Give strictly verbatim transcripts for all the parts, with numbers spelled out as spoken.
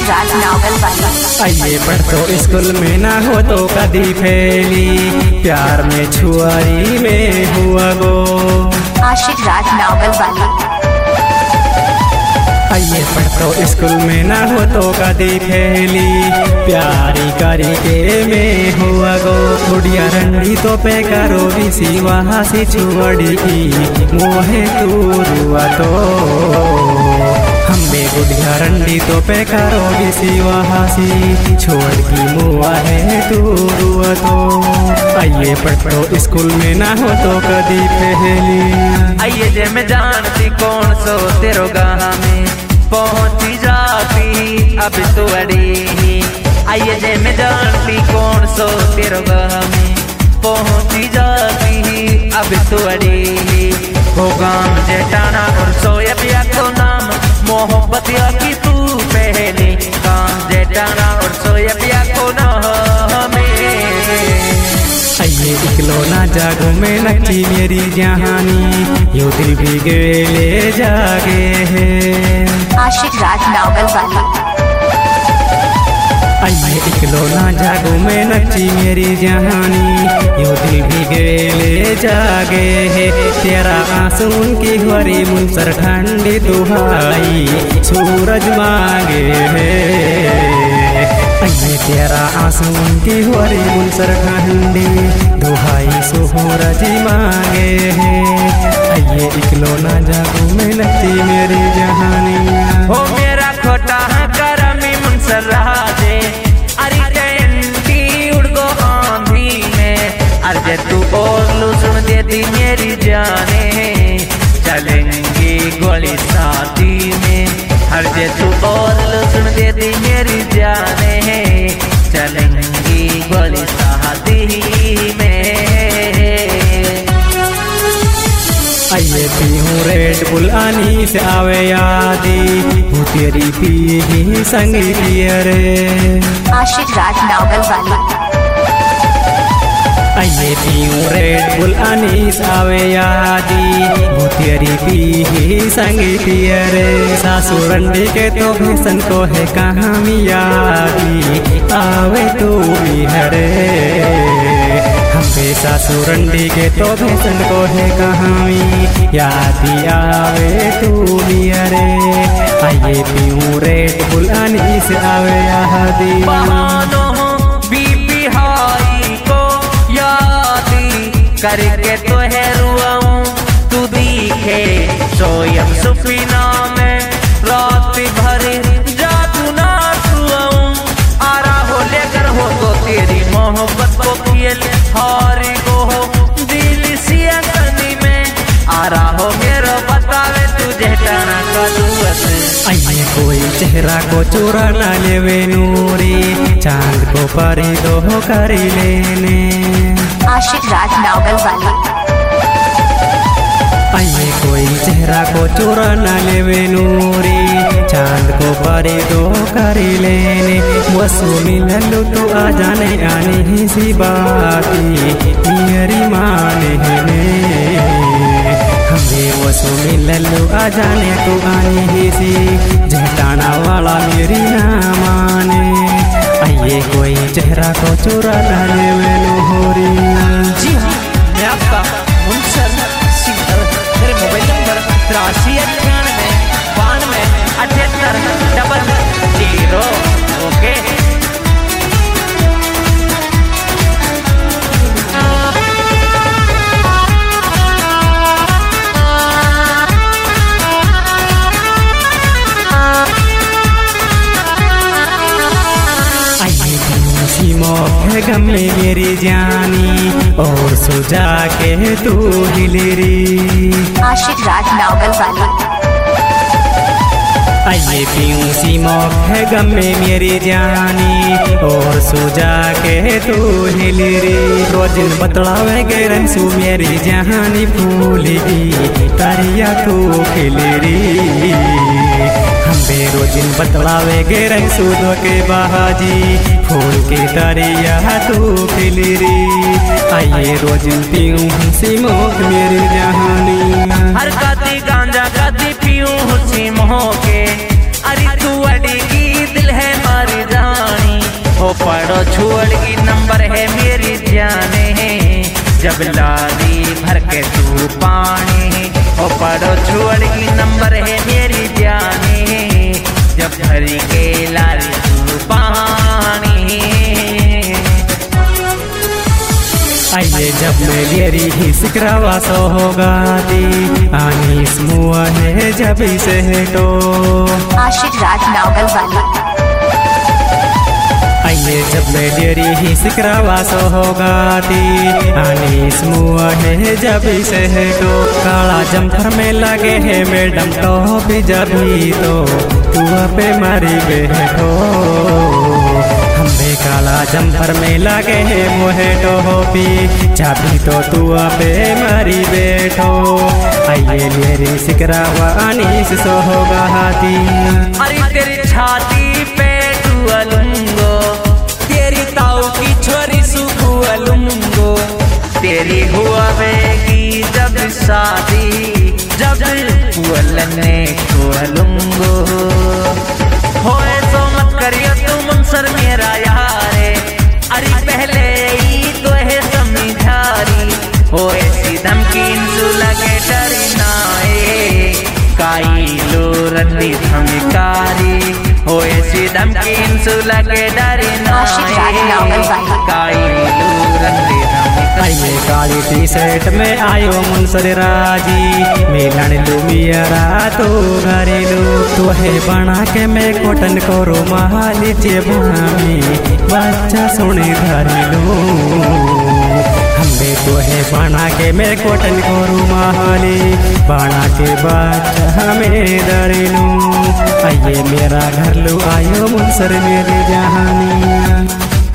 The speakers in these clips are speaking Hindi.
राज नावल वाली। आइए पढ़ तो स्कूल में ना हो तो कदी फैली, प्यार में छुआरी में हुआ गो। आशिक राज नावल वाली। आइए पढ़ तो स्कूल में ना हो तो कदी फैली, प्यारी करी के में हुआ गो। गुड़िया रंडी तो पे करो बिसी वहाँ से छुअड़ी मोहे दूरुआ तो हमें गुड़िया रंडी तो पे करो बिसी वहाँ से छोड़ की मुआ है दूरुआ तो। आइए पढ़ तो स्कूल में ना हो तो कदी फैली। आइए जे मैं जानती कौन सो तेरो गाह में पहुंची जाती अब तो अड़ी। आइए जे मैं जानती कौन सो तेरो गाह में पहुंची जाती अब तो अड़ी। हो गाम जेठाना और सोयबिया को नाम मोहब्बत की तू पहले। गाम जेठाना और सोयबिया को नाम आइए इकलौना जागो में नची मेरी जहानी, यो दिल भी गेले जागे है। आशिक राज नावल वाली। आइए इकलौना जागो में नची मेरी जहानी, यो दिल भी गेले जागे है। तेरा आंसू की हरी मुनसर ठंडी दुहाई सूरज मांगे है। आइए तेरा आंसू की हरी मुनसर ठंडी दुहाई सूरज मांगे है। आइए इकलौना जागो में नची मेरी जहानी। हो मेरा खोटा करमी मुनसर राजे, अरे कैंटी उड़ गो आंधी में। अरे तू और लो सुन दे दी मेरी जाने, चलेंगे गोली शादी में। हर जे तू और लो सुन दे दी मेरी जाने, चलेंगी गोली शादी में। आइए पीहूँ रेड बुल आनी से आवे यादी, वो तेरी पी संगी पियरे। आशिक राज नावल वाली। आइए पीहूँ रेड बुल आनी से आवे यादी, वो तेरी पी संगी पियरे। सासू रंडी के तो भैसन को है कहाँ मियादी, आवे तू बिहरे। हमें सासू रंडी के तो भैसन को है कहानी, यादी आवे तू बियरे। आइए पीऊँ रेड बुल आनी से आवे यादी। बीपी हाई को यादी करके तो है रुआऊं, तू दिखे सोयम सुफीना में रात भर जादू ना सुआऊं। आरा हो लेकर हो तो तेरी मोहब्बत को खेल हारी को हो दिल सिया कनी में। आरा हो मेरा बतावे तुझे टाना का दुआस। आइए कोई चेहरा को चुरा ना लेवे नूरी, चांद को परी दो करी लेने। आशिक राज नावल वाली। आइए कोई चेहरा को चुरा न लेवे नूरी, चांद को परे दो करी लेने। वसु मिललू तो आ जाने आने ही सी बाती मेरी माने ने। हमें वसु मिललू आ जाने तो आने ही सी, जहटाना वाला मेरी ना माने। आइए कोई चेहरा को चुरा न लेवे नूरी। जी हाँ, मैं आपका मुनसर सिंगर। मेरे मोबाइल नंबर तिरासी अट्ठानवे बानवे अठहत्तर डबल जीरो। ओके है गम में मेरी जानी, और सुजा के तू हिलेरी। आशिक राज नावल वाली। आइए पीऊँ सी मौक है गम में मेरी जानी, और सुजा के तू हिलेरी। रोजिन बतलावे गे रंसू मेरी जहानी फूली, तारिया तू खिलेरी। हम बेरोजिन बतलावे गे रंसू दो के बाहाजी, फूल के तारिया तू खिलेरी। आइए रोजिन पीऊँ सी मौक मेरी जहानी। हर कदी गांजा कदी पीऊँ सी मोह के, अरे तू अड़ी की दिल है है मेरी जाने, जब लारी भर के तू पानी ओ पड़ो छोड़गी नंबर है मेरी जाने, जब भर के लारी तू पानी। आइए जब मैं मेरी ही सिकरावा सो होगा दी आनी मुआ है जब इसे हेटो आशिक राज नावल वाली। आइए जब मैं मेरी ही सिकरावा सो होगा दी आनी मुआ है जब इसे हेटो काला जमथर में लगे है मैडम तो भी जभी तो तू पे मारी बेटो हमें काला जम्पर में लगे है मोहे टोपी चाबी तो तू पे मारी बेटो। आइए मेरी सिकरावा अनीस सो होगा हाथी। अरे तेरी छाती पे टुअलूंगो, तेरी ताऊ की छोरी सुखुअलूंगो, तेरी हुआ बेगी जब शादी जब पुअलने टुअलूंगो। होए तो मत करियो तू मुनसर मेरा यारे, अरे पहले ही तो है समझारी, हो ऐसी धमकी इंसु लगे डरी नाए, काई लो रंदी धमकारी, हो ऐसी धमकी इंसु लगे डरी नाए, काई लो रंदी आइए काली टी शर्ट में आयो मुनसर राजी मिलन लुमियरा तो घरेलू तो है बना के मैं कॉटन करो महाली चे भामी बच्चा सुने घरेलू हमें तो है बना के मैं कॉटन करो महाली बना के बच्चा हमें घरेलू। आइए मेरा घर लो आयो मुनसर मेरी जहानी।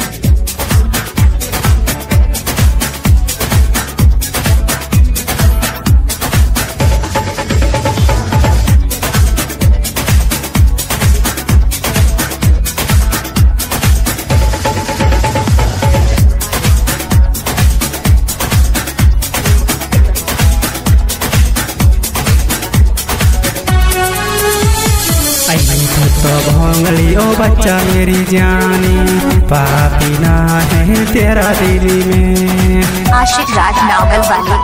तो भोंगली ओ बच्चा मेरी जानी पापी ना है तेरा दिली में आशिक राज नावल वाली।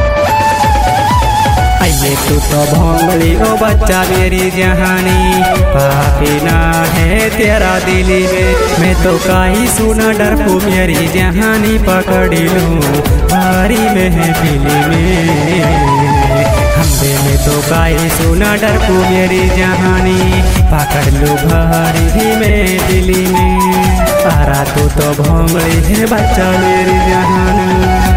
आइए तू तो भोंगली ओ बच्चा मेरी जहानी पापी ना है तेरा दिली में मैं तो काई सुना डरपू मेरी जहानी पकड़ी लूं भारी में है दिली में हमदे में तो काई सुना डरपू मेरी जहानी पकड़ लो भारी में दिली में सारा तू तो भोंगली है बच्चा मेरी जहानी।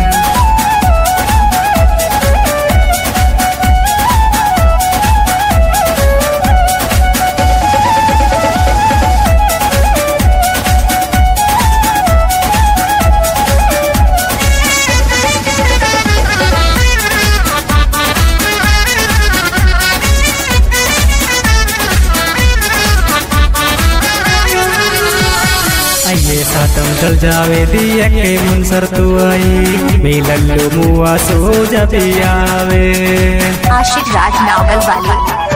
आइए सातम चल जावे दिया के मुनसर तू आई मिलन लो मुआ सो जब आवे आशिक राज नावल वाली।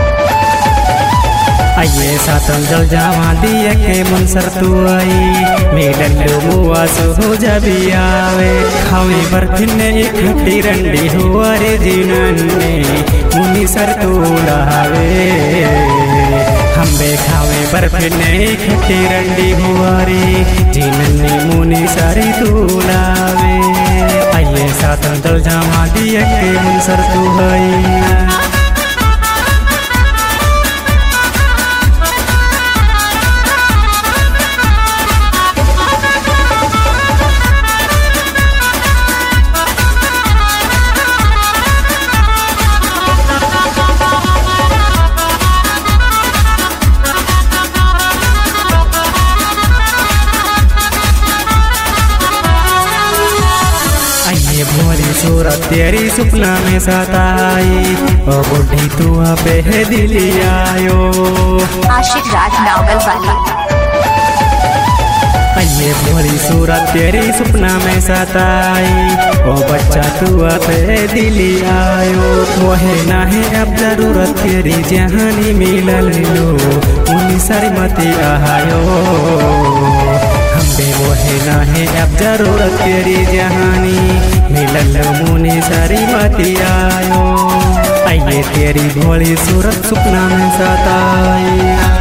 आइए सातम चल जावा दिया के मुनसर तू आई मिलन लो मुआ सो जब आवे खावे बर्फिन एक खट्टी रंडी हुआ रे जीनन ने मुनी सर तू लावे हमें खावे बर्फी नहीं खट्टी रंडी हुआरी जिनने मुनी सारी तू लावे। आइए साथ दल जावा दिया के मुनसर तू है। भोली सूरत तेरी सपना में सताई ओ बुढ़ी तू पे है दिली आयो आशिक राज नावल वाली। आइए भोली सूरत तेरी सपना में सताई ओ बच्चा तू पे दिली आयो मोहे ना है अब जरूरत तेरी जहानी मिलल लो उन्हीं सारी मती आयो हमें मोहे ना है अब जरूरत तेरी जहानी, मिलल मुनि सारी मती आयो, आइए तेरी भोली सूरत सुपना में सताई।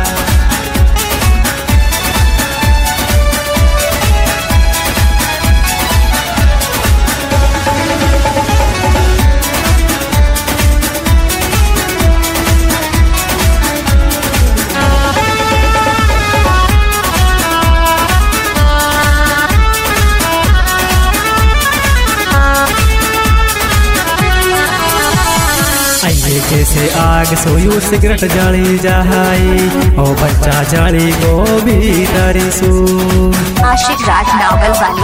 जैसे आग सोयू सिगरेट जली जाई, ओ बच्चा जली को भी तरिसू। आशिक राज नावल वाली।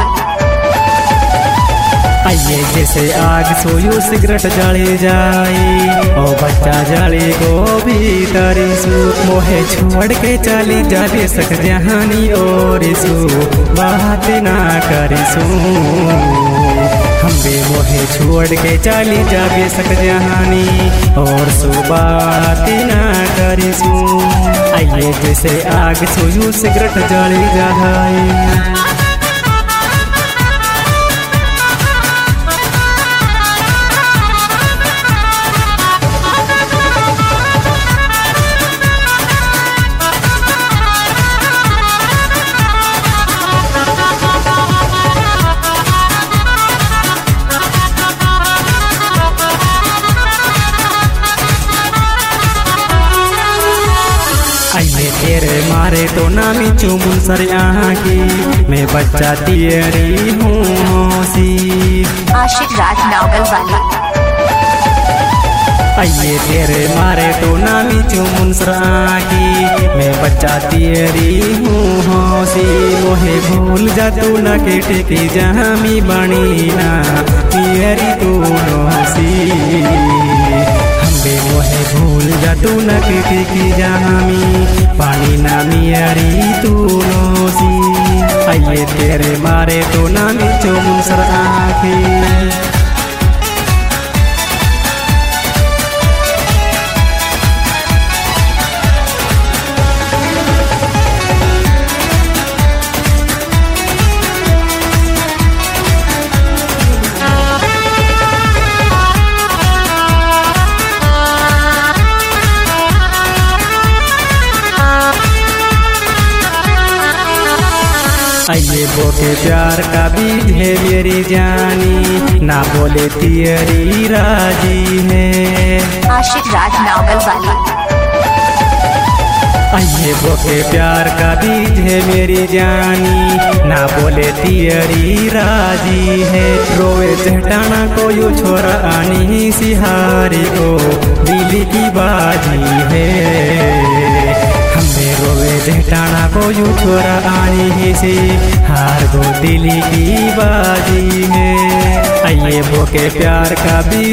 आइए जैसे आग सोयू सिगरेट जली जाई, ओ बच्चा जली को भी तरिसू। मोहे छोड़ के चली जाबे सक जहानी और सू, बात ना करिसू। हम भी मोहे छोड़ के चली जाबे सक जहानी और सुबात ना करिसू। आइए जैसे आग सोयू सिगरेट जली जाई। आइए तेरे मारे तो नामी चुमुन सर की, मैं बच्चा तेरी हूँ सी। आशिक राज नावल वाली। आइए तेरे मारे तो नामी चुमुन सर की, मैं बच्चा तेरी हूँ सी। मोहे भूल जा तू न के टेकी जहामी बनी ना तेरी तू सी। मोहे भूल जा तू न के की जामी पानी ना मियारी तू नोसी। आइए तेरे मारे तो नामी चुमुन सर आखी। आइए बोके प्यार का बीज है मेरी जानी, ना बोले तेरी राजी है। आशिक राज नावल वाली। आइए बोके प्यार का बीज है मेरी जानी, ना बोले तेरी राजी है। रोए चहटाना को यू छोरा आनी सिहारी को दिली की बाजी है। हमें रोवे जहटाना को यू छोरा आनी ही सी हार गो दिली की बाजी है। आइए बोके प्यार का भी